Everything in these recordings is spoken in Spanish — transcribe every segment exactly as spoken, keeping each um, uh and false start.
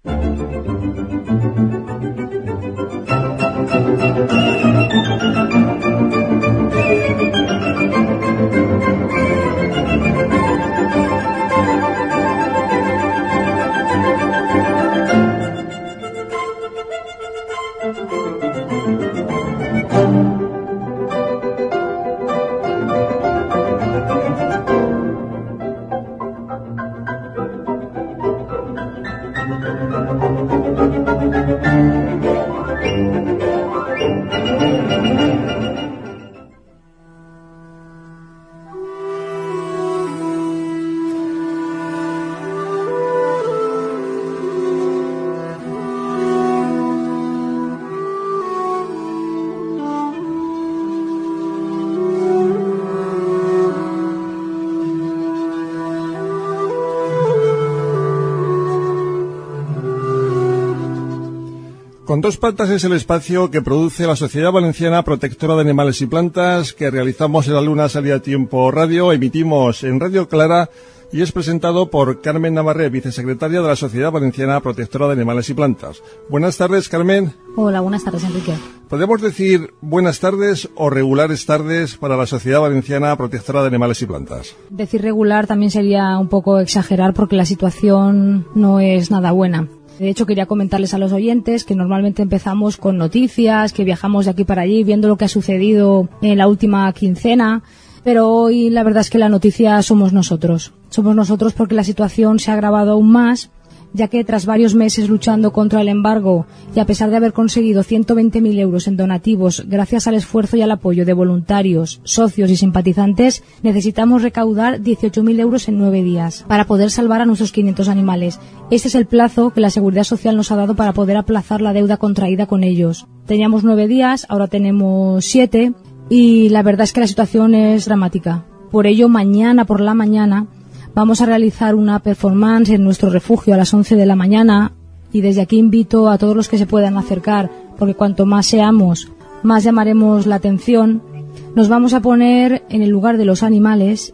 Con dos patas es el espacio que produce la Sociedad Valenciana Protectora de Animales y Plantas, que realizamos en la Luna Salida a Tiempo Radio, emitimos en Radio Clara y es presentado por Carmen Navarré, vicesecretaria de la Sociedad Valenciana Protectora de Animales y Plantas. Buenas tardes, Carmen. Hola, buenas tardes, Enrique. ¿Podemos decir buenas tardes o regulares tardes para la Sociedad Valenciana Protectora de Animales y Plantas? Decir regular también sería un poco exagerar porque la situación no es nada buena. De hecho, quería comentarles a los oyentes que normalmente empezamos con noticias, que viajamos de aquí para allí viendo lo que ha sucedido en la última quincena, pero hoy la verdad es que la noticia somos nosotros. Somos nosotros porque la situación se ha agravado aún más, ya que tras varios meses luchando contra el embargo y a pesar de haber conseguido ciento veinte mil euros en donativos gracias al esfuerzo y al apoyo de voluntarios, socios y simpatizantes, necesitamos recaudar dieciocho mil euros en nueve días para poder salvar a nuestros quinientos animales. Este es el plazo que la Seguridad Social nos ha dado para poder aplazar la deuda contraída con ellos. Teníamos nueve días, ahora tenemos siete y la verdad es que la situación es dramática. Por ello, mañana por la mañana vamos a realizar una performance en nuestro refugio a las once de la mañana y desde aquí invito a todos los que se puedan acercar, porque cuanto más seamos, más llamaremos la atención. Nos vamos a poner en el lugar de los animales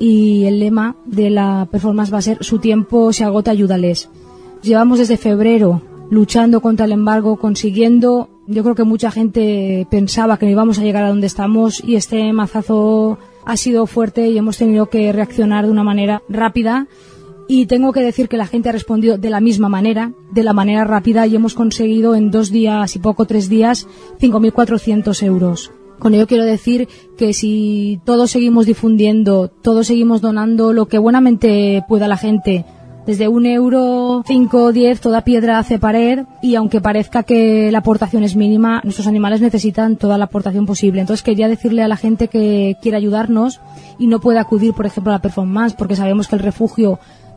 y el lema de la performance va a ser "Su tiempo se agota, ayúdales". Llevamos desde febrero luchando contra el embargo, consiguiendo, yo creo que mucha gente pensaba que no íbamos a llegar a donde estamos y este mazazo ha sido fuerte y hemos tenido que reaccionar de una manera rápida y tengo que decir que la gente ha respondido de la misma manera, de la manera rápida y hemos conseguido en dos días y poco, tres días, cinco mil cuatrocientos euros. Con ello quiero decir que si todos seguimos difundiendo, todos seguimos donando lo que buenamente pueda la gente, desde un euro, cinco, diez, toda piedra hace pared y aunque parezca que la aportación es mínima, nuestros animales necesitan toda la aportación posible. Entonces quería decirle a la gente que quiere ayudarnos y no puede acudir, por ejemplo, a la performance porque sabemos que el refugio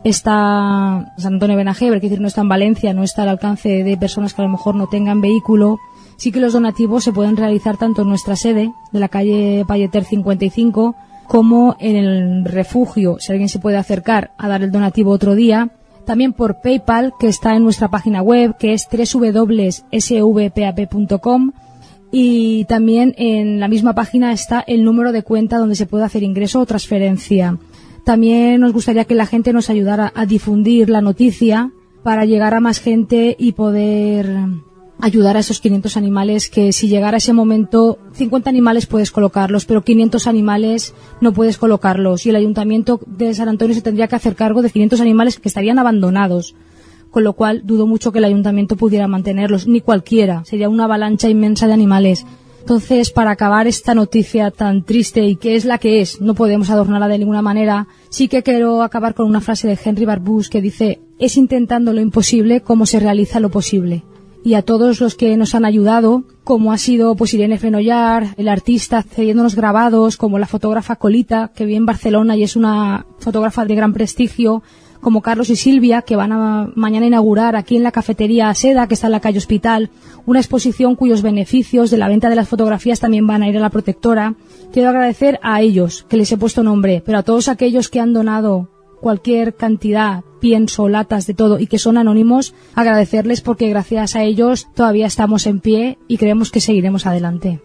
está en San Antonio de Benajever, es decir, no está en Valencia, no está al alcance de personas que a lo mejor no tengan vehículo. Sí que los donativos se pueden realizar tanto en nuestra sede de la calle Palleter cincuenta y cinco como en el refugio, si alguien se puede acercar a dar el donativo otro día. También por PayPal, que está en nuestra página web, que es doble u doble u doble u punto s v p a p punto com, y también en la misma página está el número de cuenta donde se puede hacer ingreso o transferencia. También nos gustaría que la gente nos ayudara a difundir la noticia para llegar a más gente y poder ayudar a esos quinientos animales que si llegara ese momento, cincuenta animales puedes colocarlos, pero quinientos animales no puedes colocarlos y el Ayuntamiento de San Antonio se tendría que hacer cargo de quinientos animales que estarían abandonados, con lo cual dudo mucho que el Ayuntamiento pudiera mantenerlos, ni cualquiera, sería una avalancha inmensa de animales. Entonces, para acabar esta noticia tan triste y que es la que es, no podemos adornarla de ninguna manera, sí que quiero acabar con una frase de Henry Barbusse que dice: es intentando lo imposible como se realiza lo posible. Y a todos los que nos han ayudado, como ha sido pues Irene Fenollar, el artista cediéndonos grabados, como la fotógrafa Colita, que vive en Barcelona y es una fotógrafa de gran prestigio, como Carlos y Silvia, que van a mañana a inaugurar aquí en la cafetería Seda, que está en la calle Hospital, una exposición cuyos beneficios de la venta de las fotografías también van a ir a la protectora. Quiero agradecer a ellos, que les he puesto nombre, pero a todos aquellos que han donado cualquier cantidad, pienso, latas, de todo, y que son anónimos, agradecerles porque gracias a ellos todavía estamos en pie y creemos que seguiremos adelante.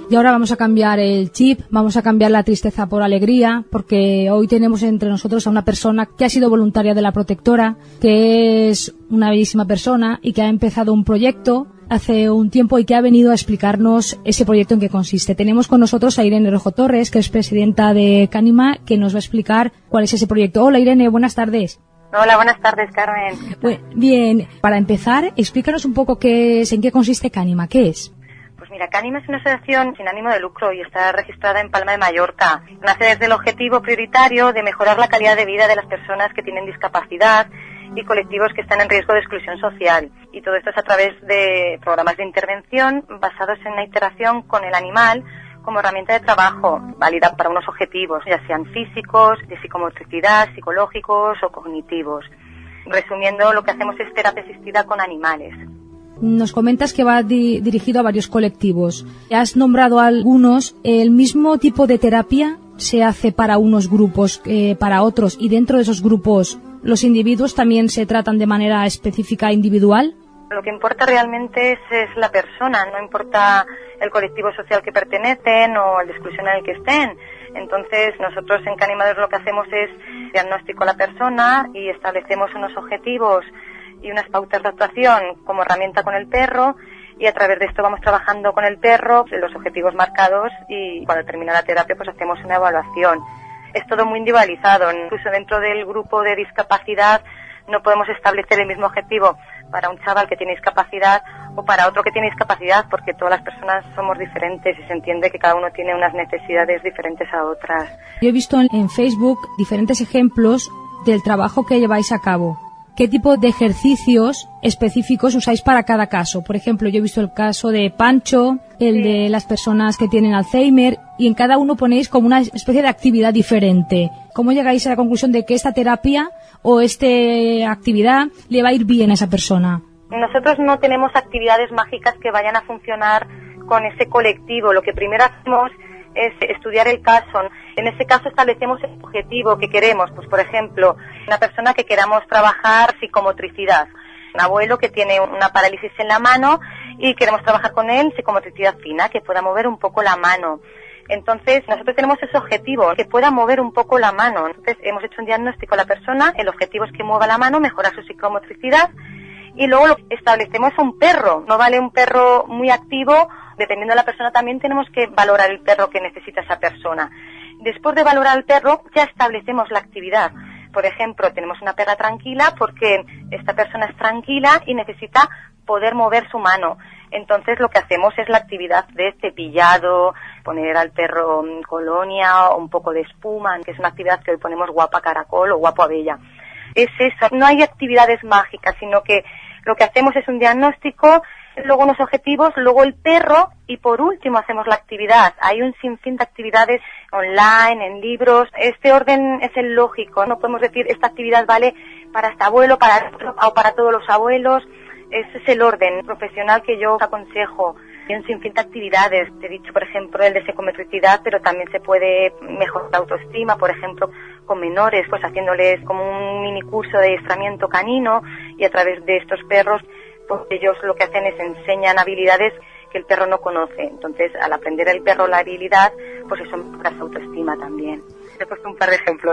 Y ahora vamos a cambiar el chip, vamos a cambiar la tristeza por alegría, porque hoy tenemos entre nosotros a una persona que ha sido voluntaria de la Protectora, que es una bellísima persona y que ha empezado un proyecto hace un tiempo y que ha venido a explicarnos ese proyecto en qué consiste. Tenemos con nosotros a Irene Rojo Torres, que es presidenta de Canima, que nos va a explicar cuál es ese proyecto. Hola Irene, buenas tardes. Hola, buenas tardes, Carmen. Bueno, bien, para empezar, explícanos un poco qué es, en qué consiste Canima, ¿qué es? Pues mira, Canima es una asociación sin ánimo de lucro y está registrada en Palma de Mallorca. Nace desde el objetivo prioritario de mejorar la calidad de vida de las personas que tienen discapacidad y colectivos que están en riesgo de exclusión social. Y todo esto es a través de programas de intervención basados en la interacción con el animal como herramienta de trabajo, válida para unos objetivos, ya sean físicos, de psicomotricidad, psicológicos o cognitivos. Resumiendo, lo que hacemos es terapia asistida con animales. Nos comentas que va di- dirigido a varios colectivos. Has nombrado a algunos. ¿El mismo tipo de terapia se hace para unos grupos que para otros? Y dentro de esos grupos, ¿los individuos también se tratan de manera específica individual? Lo que importa realmente es, es la persona, no importa el colectivo social que pertenecen o el de exclusión en el que estén. Entonces, nosotros en Canimadores lo que hacemos es diagnóstico a la persona y establecemos unos objetivos y unas pautas de actuación como herramienta con el perro, y a través de esto vamos trabajando con el perro los objetivos marcados, y cuando termina la terapia pues hacemos una evaluación. Es todo muy individualizado, incluso dentro del grupo de discapacidad no podemos establecer el mismo objetivo para un chaval que tiene discapacidad o para otro que tiene discapacidad, porque todas las personas somos diferentes y se entiende que cada uno tiene unas necesidades diferentes a otras. Yo he visto en, en Facebook diferentes ejemplos del trabajo que lleváis a cabo. ¿Qué tipo de ejercicios específicos usáis para cada caso? Por ejemplo, yo he visto el caso de Pancho, el sí. de las personas que tienen Alzheimer, y en cada uno ponéis como una especie de actividad diferente. ¿Cómo llegáis a la conclusión de que esta terapia o esta actividad le va a ir bien a esa persona? Nosotros no tenemos actividades mágicas que vayan a funcionar con ese colectivo. Lo que primero hacemos es estudiar el caso. En ese caso establecemos el objetivo que queremos. Pues, por ejemplo, una persona que queramos trabajar psicomotricidad. Un abuelo que tiene una parálisis en la mano y queremos trabajar con él psicomotricidad fina, que pueda mover un poco la mano. Entonces, nosotros tenemos ese objetivo, que pueda mover un poco la mano. Entonces, hemos hecho un diagnóstico a la persona, el objetivo es que mueva la mano, mejorar su psicomotricidad, y luego lo que establecemos un perro. No vale un perro muy activo, dependiendo de la persona también tenemos que valorar el perro que necesita esa persona. Después de valorar al perro, ya establecemos la actividad. Por ejemplo, tenemos una perra tranquila porque esta persona es tranquila y necesita poder mover su mano. Entonces lo que hacemos es la actividad de cepillado, poner al perro colonia o un poco de espuma, que es una actividad que hoy ponemos guapa caracol o guapo abella. Es eso, no hay actividades mágicas, sino que lo que hacemos es un diagnóstico, luego unos objetivos, luego el perro y por último hacemos la actividad. Hay un sinfín de actividades online, en libros. Este orden es el lógico, no podemos decir esta actividad vale para este abuelo, para o para todos los abuelos. Ese es el orden profesional que yo aconsejo. Hay un sinfín de actividades. Te he dicho, por ejemplo, el de psicomotricidad, pero también se puede mejorar la autoestima, por ejemplo, con menores, pues haciéndoles como un mini curso de adiestramiento canino, y a través de estos perros, pues ellos lo que hacen es enseñan habilidades que el perro no conoce. Entonces, al aprender el perro la habilidad, pues eso mejora su autoestima también. Te he puesto un par de ejemplos.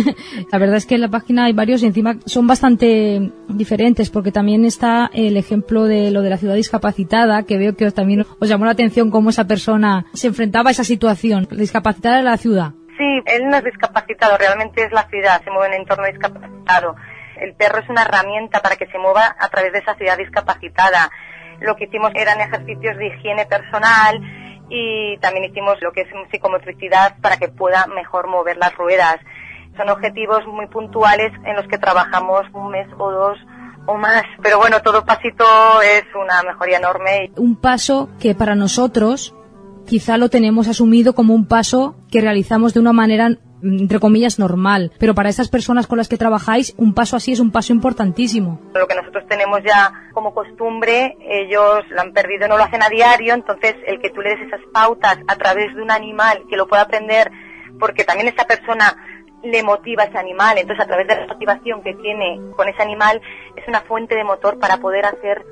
La verdad es que en la página hay varios y encima son bastante diferentes, porque también está el ejemplo de lo de la ciudad discapacitada, que veo que también os llamó la atención cómo esa persona se enfrentaba a esa situación, discapacitada en la ciudad. Sí, él no es discapacitado, realmente es la ciudad, se mueve en entorno discapacitado. El perro es una herramienta para que se mueva a través de esa ciudad discapacitada. Lo que hicimos eran ejercicios de higiene personal y también hicimos lo que es psicomotricidad para que pueda mejor mover las ruedas. Son objetivos muy puntuales en los que trabajamos un mes o dos o más, pero bueno, todo pasito es una mejoría enorme. Un paso que para nosotros quizá lo tenemos asumido como un paso que realizamos de una manera, entre comillas, normal, pero para estas personas con las que trabajáis, un paso así es un paso importantísimo. Lo que nosotros tenemos ya como costumbre, ellos lo han perdido, no lo hacen a diario, entonces el que tú le des esas pautas a través de un animal que lo pueda aprender, porque también esa persona le motiva a ese animal, entonces a través de la motivación que tiene con ese animal es una fuente de motor para poder hacer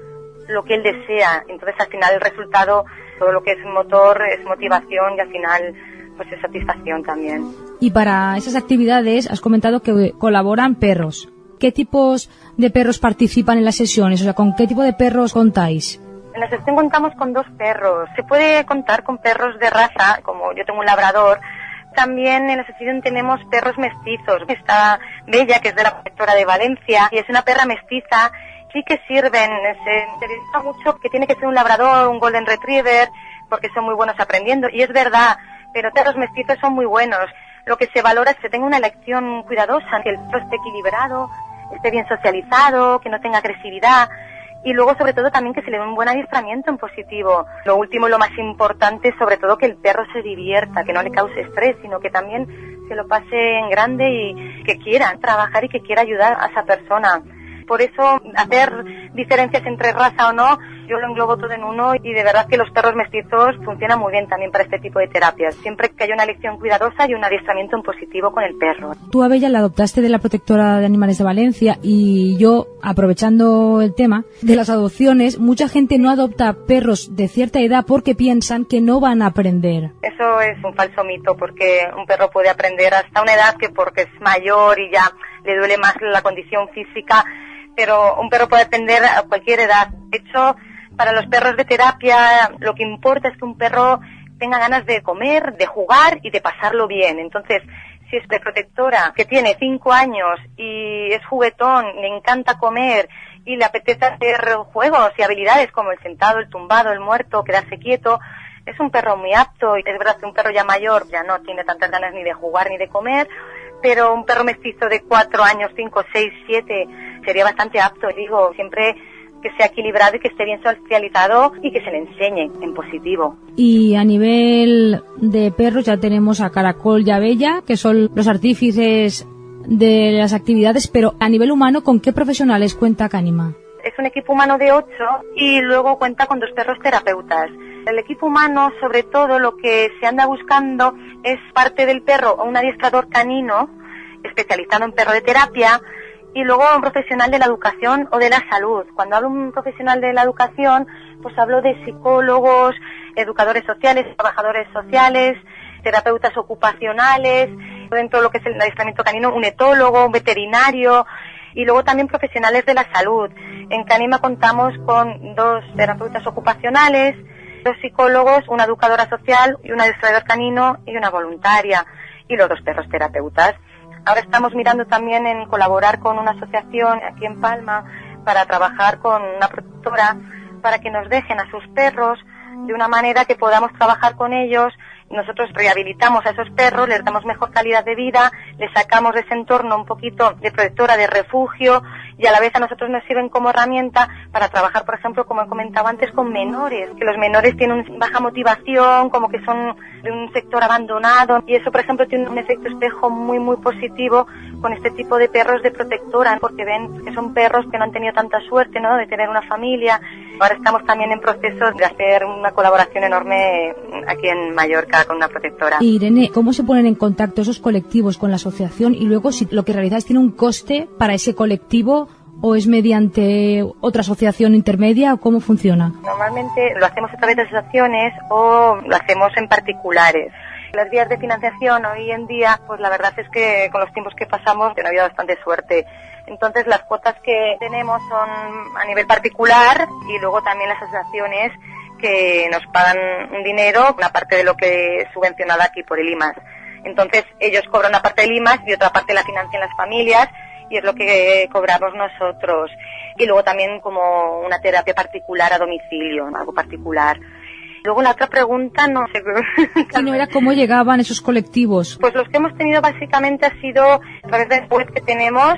lo que él desea. Entonces al final el resultado, todo lo que es motor, es motivación y al final pues es satisfacción también. Y para esas actividades has comentado que colaboran perros. ¿Qué tipos de perros participan en las sesiones? O sea, ¿con qué tipo de perros contáis? En la sesión contamos con dos perros. Se puede contar con perros de raza, como yo tengo un labrador. También en la sesión tenemos perros mestizos. Está Bella, que es de la protectora de Valencia, y es una perra mestiza. Sí que sirven, se interesa mucho que tiene que ser un labrador, un golden retriever, porque son muy buenos aprendiendo. Y es verdad, pero perros mestizos son muy buenos. Lo que se valora es que tenga una elección cuidadosa, que el perro esté equilibrado, esté bien socializado, que no tenga agresividad. Y luego, sobre todo, también que se le dé un buen adiestramiento en positivo. Lo último y lo más importante es, sobre todo, que el perro se divierta, que no le cause estrés, sino que también se lo pase en grande y que quiera trabajar y que quiera ayudar a esa persona. Por eso, hacer diferencias entre raza o no, yo lo englobo todo en uno y de verdad que los perros mestizos funcionan muy bien también para este tipo de terapias. Siempre que haya una elección cuidadosa y un adiestramiento en positivo con el perro. Tú a Bella la adoptaste de la Protectora de Animales de Valencia y yo, aprovechando el tema de las adopciones, mucha gente no adopta perros de cierta edad porque piensan que no van a aprender. Eso es un falso mito porque un perro puede aprender hasta una edad que porque es mayor y ya le duele más la condición física, pero un perro puede aprender a cualquier edad. De hecho, para los perros de terapia, lo que importa es que un perro tenga ganas de comer, de jugar y de pasarlo bien. Entonces, si es de protectora, que tiene cinco años y es juguetón, le encanta comer y le apetece hacer juegos y habilidades como el sentado, el tumbado, el muerto, quedarse quieto, es un perro muy apto. Y es verdad que un perro ya mayor ya no tiene tantas ganas ni de jugar ni de comer, pero un perro mestizo de cuatro años, cinco, seis, siete, sería bastante apto. Digo, siempre que sea equilibrado y que esté bien socializado y que se le enseñe en positivo. Y a nivel de perros ya tenemos a Caracol y a Bella, que son los artífices de las actividades, pero a nivel humano, ¿con qué profesionales cuenta Canima? Es un equipo humano de ocho y luego cuenta con dos perros terapeutas. El equipo humano, sobre todo, lo que se anda buscando es parte del perro o un adiestrador canino especializado en perro de terapia y luego un profesional de la educación o de la salud. Cuando hablo de un profesional de la educación, pues hablo de psicólogos, educadores sociales, trabajadores sociales, terapeutas ocupacionales, dentro de lo que es el adiestramiento canino, un etólogo, un veterinario y luego también profesionales de la salud. En Canima contamos con dos terapeutas ocupacionales, dos psicólogos, una educadora social y un adiestrador canino y una voluntaria y los dos perros terapeutas. Ahora estamos mirando también en colaborar con una asociación aquí en Palma para trabajar con una protectora para que nos dejen a sus perros de una manera que podamos trabajar con ellos. Nosotros rehabilitamos a esos perros, les damos mejor calidad de vida, les sacamos de ese entorno un poquito de protectora, de refugio, y a la vez a nosotros nos sirven como herramienta para trabajar, por ejemplo, como he comentado antes, con menores, que los menores tienen baja motivación, como que son de un sector abandonado, y eso, por ejemplo, tiene un efecto espejo muy, muy positivo con este tipo de perros de protectora, porque ven que son perros que no han tenido tanta suerte, ¿no?, de tener una familia. Ahora estamos también en proceso de hacer una colaboración enorme aquí en Mallorca con una protectora. Y Irene, ¿cómo se ponen en contacto esos colectivos con la asociación? Y luego, si lo que realizáis tiene un coste para ese colectivo o es mediante otra asociación intermedia o cómo funciona. Normalmente lo hacemos a través de asociaciones o lo hacemos en particulares. Las vías de financiación hoy en día, pues la verdad es que con los tiempos que pasamos ha habido bastante suerte. Entonces las cuotas que tenemos son a nivel particular y luego también las asociaciones que nos pagan un dinero, una parte de lo que es subvencionada aquí por el I M A S. Entonces ellos cobran una parte del I M A S y otra parte la financian las familias y es lo que cobramos nosotros. Y luego también como una terapia particular a domicilio, algo particular. Luego la otra pregunta, no sé. Si no era cómo llegaban esos colectivos. Pues los que hemos tenido básicamente ha sido a través del web que tenemos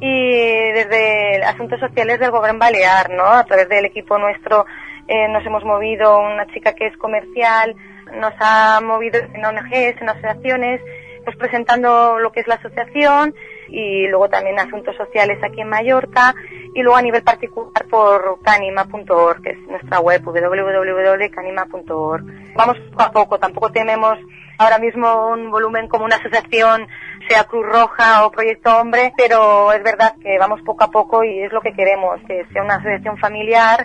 y desde Asuntos Sociales del Gobierno Balear, ¿no? A través del equipo nuestro eh, nos hemos movido, una chica que es comercial, nos ha movido en O N Ges, en asociaciones, pues presentando lo que es la asociación y luego también Asuntos Sociales aquí en Mallorca y luego a nivel particular por canima punto org, que es nuestra web, doble u doble u doble u punto canima punto org. Vamos poco a poco, tampoco tenemos ahora mismo un volumen como una asociación, sea Cruz Roja o Proyecto Hombre, pero es verdad que vamos poco a poco y es lo que queremos, que sea una asociación familiar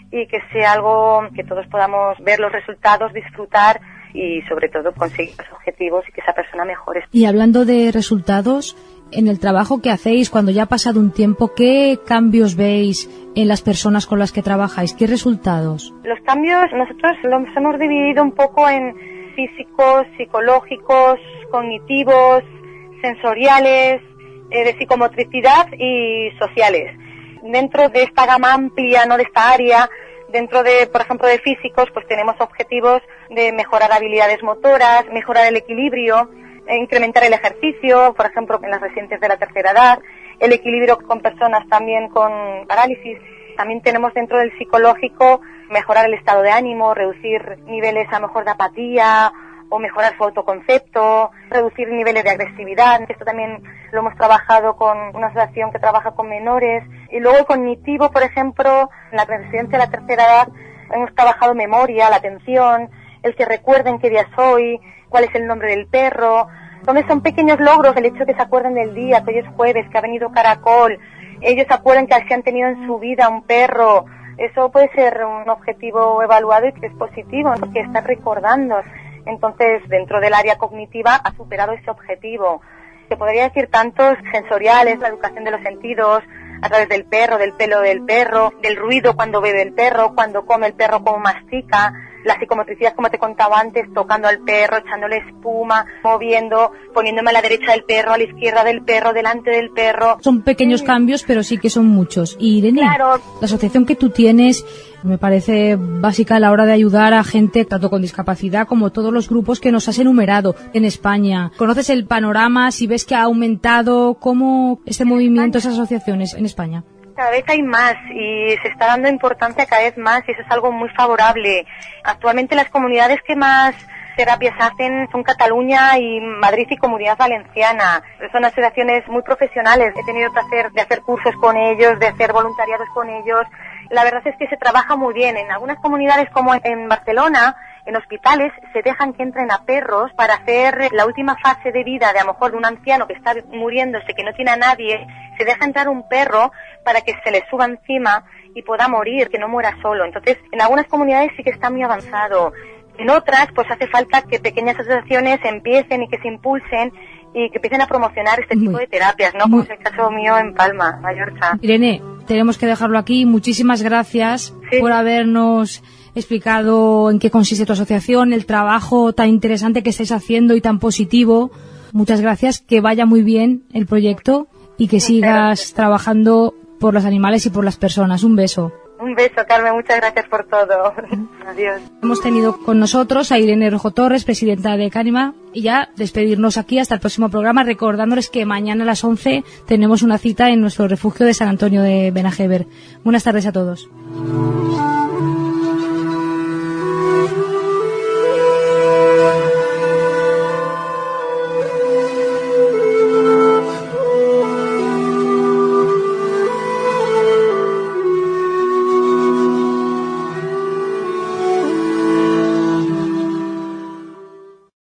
y que sea algo que todos podamos ver los resultados, disfrutar y sobre todo conseguir los objetivos y que esa persona mejore. Y hablando de resultados, en el trabajo que hacéis, cuando ya ha pasado un tiempo, ¿qué cambios veis en las personas con las que trabajáis? ¿Qué resultados? Los cambios nosotros los hemos dividido un poco en físicos, psicológicos, cognitivos, sensoriales, eh, de psicomotricidad y sociales. Dentro de esta gama amplia, no de esta área, dentro de, por ejemplo, de físicos, pues tenemos objetivos de mejorar habilidades motoras, mejorar el equilibrio, e incrementar el ejercicio, por ejemplo, en las residentes de la tercera edad, el equilibrio con personas también con parálisis. También tenemos dentro del psicológico mejorar el estado de ánimo, reducir niveles a lo mejor de apatía o mejorar su autoconcepto, reducir niveles de agresividad. Esto también lo hemos trabajado con una asociación que trabaja con menores. Y luego el cognitivo, por ejemplo, en la residencia de la tercera edad hemos trabajado memoria, la atención, el que recuerden qué día es hoy, cuál es el nombre del perro. Entonces son pequeños logros, el hecho de que se acuerden del día, que hoy es jueves, que ha venido Caracol, ellos se acuerdan que así han tenido en su vida un perro. Eso puede ser un objetivo evaluado y que es positivo, porque está recordando. Entonces, dentro del área cognitiva ha superado ese objetivo. Se podría decir tantos sensoriales, la educación de los sentidos, a través del perro, del pelo del perro, del ruido cuando bebe el perro, cuando come el perro, cómo mastica, la psicomotricidad, como te contaba antes, tocando al perro, echándole espuma, moviendo, poniéndome a la derecha del perro, a la izquierda del perro, delante del perro. Son pequeños sí. cambios, pero sí que son muchos. Y Irene, claro. La asociación que tú tienes me parece básica a la hora de ayudar a gente tanto con discapacidad como todos los grupos que nos has enumerado en España. ¿Conoces el panorama? Si ves que ha aumentado, ¿cómo este movimiento, esas asociaciones en España? Cada vez hay más y se está dando importancia cada vez más y eso es algo muy favorable. Actualmente las comunidades que más terapias hacen son Cataluña y Madrid y Comunidad Valenciana. Son asociaciones muy profesionales. He tenido placer de hacer cursos con ellos, de hacer voluntariados con ellos. La verdad es que se trabaja muy bien. En algunas comunidades como en Barcelona, en hospitales, se dejan que entren a perros para hacer la última fase de vida de a lo mejor de un anciano que está muriéndose, que no tiene a nadie. Se deja entrar un perro para que se le suba encima y pueda morir, que no muera solo. Entonces, en algunas comunidades sí que está muy avanzado. En otras, pues hace falta que pequeñas asociaciones empiecen y que se impulsen y que empiecen a promocionar este tipo muy, de terapias, ¿no? Como muy, es el caso mío en Palma, Mallorca. Irene, tenemos que dejarlo aquí. Muchísimas gracias sí. por habernos explicado en qué consiste tu asociación, el trabajo tan interesante que estáis haciendo y tan positivo. Muchas gracias, que vaya muy bien el proyecto y que sigas trabajando por los animales y por las personas. Un beso. Un beso, Carmen, muchas gracias por todo. Adiós. Hemos tenido con nosotros a Irene Rojo Torres, presidenta de Cánima, y ya despedirnos aquí hasta el próximo programa, recordándoles que mañana a las once tenemos una cita en nuestro refugio de San Antonio de Benajever. Buenas tardes a todos.